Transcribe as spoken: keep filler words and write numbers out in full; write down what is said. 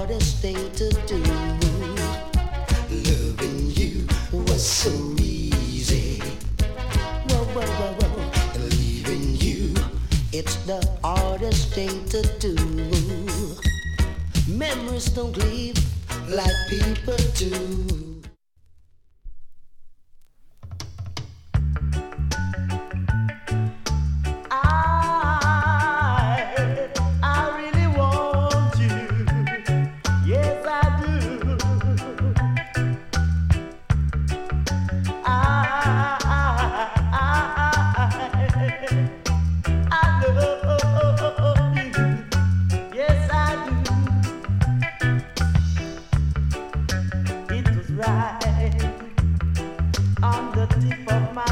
hardest thing to do. Loving you was so easy. Whoa, whoa, whoa, whoa. And leaving you, it's the hardest thing to do. Memories don't leave like people do. Right on the tip of my